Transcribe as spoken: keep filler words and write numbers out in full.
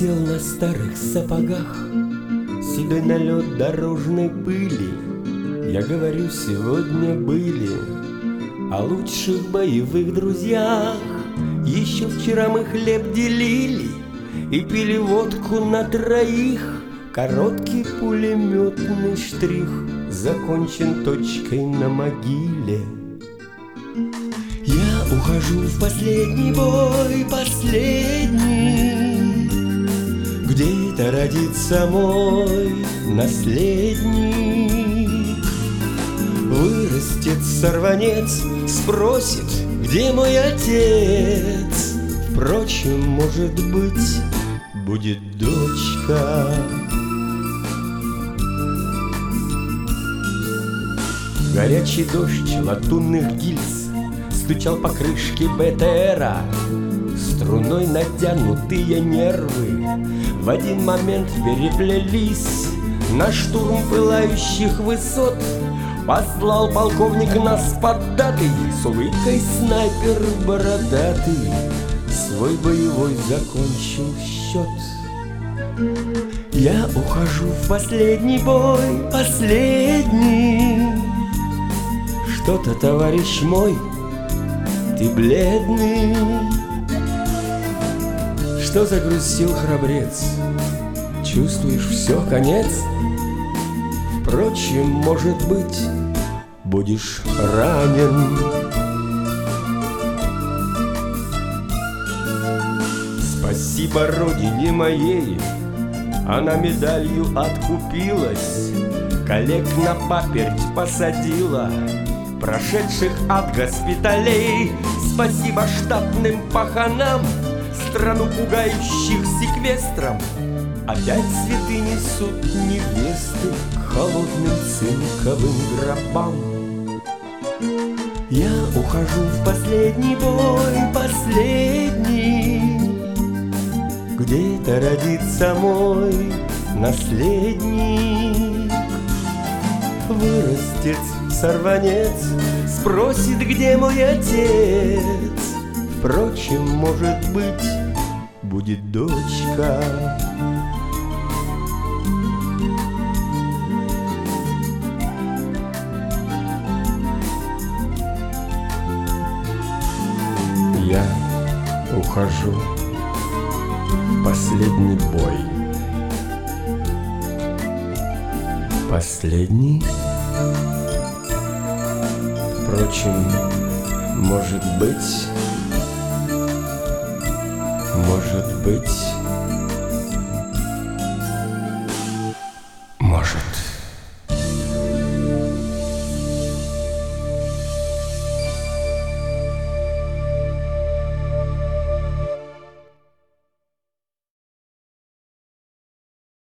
Осел на старых сапогах, седой налет дорожной пыли. Я говорю, сегодня были о лучших боевых друзьях. Еще вчера мы хлеб делили и пили водку на троих. Короткий пулеметный штрих закончен точкой на могиле. Я ухожу в последний бой, последний, где-то родится мой наследник. Вырастет сорванец, спросит, где мой отец. Впрочем, может быть, будет дочка. Горячий дождь латунных гильз стучал по крышке БТРа. Струной натянутые нервы в один момент переплелись. На штурм пылающих высот послал полковник нас под датой. С улыбкой снайпер бородатый свой боевой закончил счет. Я ухожу в последний бой, последний. Что-то, товарищ мой, ты бледный. Что загрустил, храбрец? Чувствуешь, все, конец? Впрочем, может быть, будешь ранен. Спасибо родине моей, она медалью откупилась, коллег на паперть посадила, прошедших от госпиталей. Спасибо штатным паханам, страну пугающих секвестром. Опять цветы несут невесты к холодным цинковым гробам. Я ухожу в последний бой, последний, где-то родится мой наследник. Вырастет сорванец, спросит, где мой отец. Впрочем, может быть, будет дочка. Я ухожу в последний бой. Последний? Впрочем, может быть, может быть, может.